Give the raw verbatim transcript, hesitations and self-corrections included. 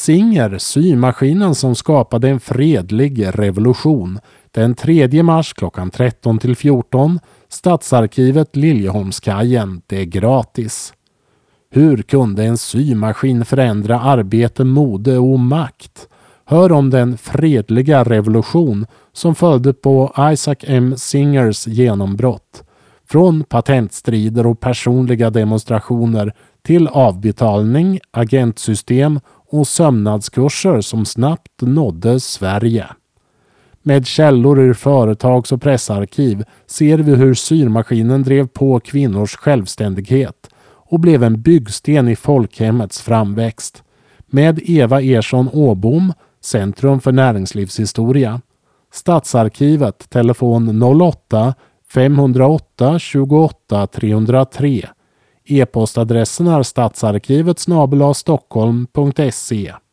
Singer, symaskinen som skapade en fredlig revolution. Den tredje mars klockan tretton till fjorton. Stadsarkivet Liljeholmskajen. Det är gratis. Hur kunde en symaskin förändra arbete, mode och makt? Hör om den fredliga revolution som följde på Isaac M. Singers genombrott. Från patentstrider och personliga demonstrationer till avbetalning, agentsystem och sömnadskurser som snabbt nådde Sverige. Med källor ur företags- och pressarkiv ser vi hur symaskinen drev på kvinnors självständighet och blev en byggsten i folkhemmets framväxt. Med Eva Ersson Åbom, Centrum för näringslivshistoria. Stadsarkivet, telefon noll åtta fem noll åtta tjugoåtta trehundratre. E-postadressen är stadsarkivet snabel-a stockholm punkt se.